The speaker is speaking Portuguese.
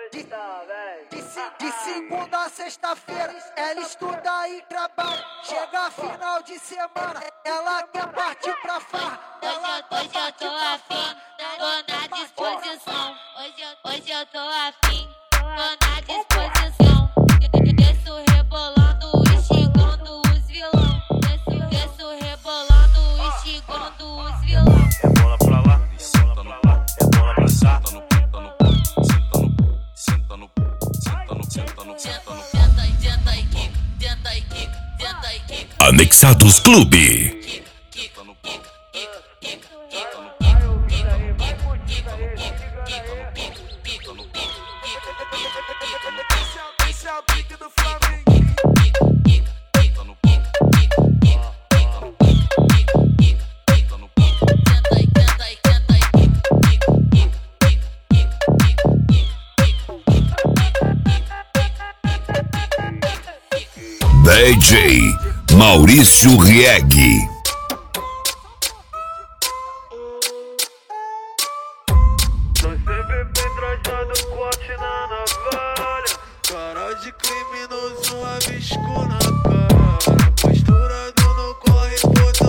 De segunda a sexta-feira, ela estuda e trabalha. Chega final de semana, ela quer partir pra farra. Hoje eu tô afim, tô na disposição. Hoje eu tô afim, tô na disposição. Desço rebolando, instigando os vilão. Desço rebolando, instigando os vilão. É bola pra lá, senta no pau. É bola pra senta no pau. Senta no pau. Senta no. Tenta e quica, tenta e quica, tenta e quica. Anexados Clube. Esse é o pique do Flamengo. DJ Maurício Rieg. Tô sempre bem trajado, corte na navalha. Cara de criminoso, avisco na cara. Posturado no corre,